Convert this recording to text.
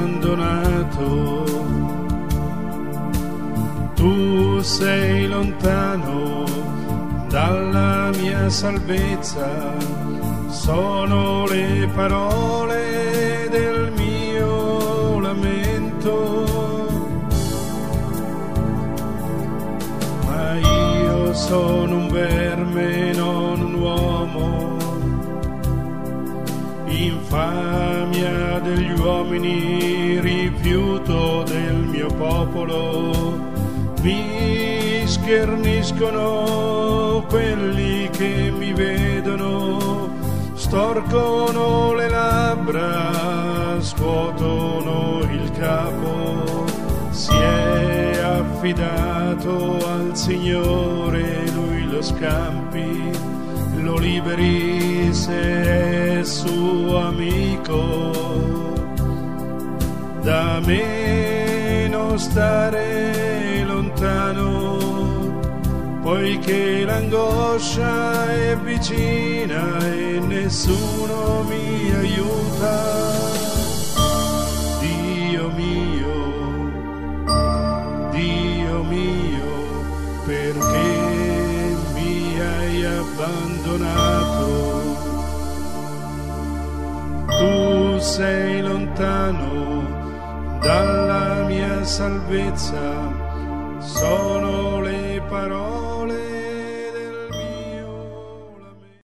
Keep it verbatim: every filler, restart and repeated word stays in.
abbandonato. Tu sei lontano dalla mia salvezza, sono le parole del mio lamento. Ma io sono un verme, non un uomo, infamia degli uomini, rifiuto del mio popolo. Mi scherniscono quelli che mi vedono, storcono le labbra, scuotono il capo. Si è affidato al Signore, Lui lo scampi, lo liberi se è suo amico. Da me non stare lontano, poiché l'angoscia è vicina e nessuno mi aiuta. Dio mio, Dio mio, perché mi hai abbandonato? Tu sei lontano dalla mia salvezza, sono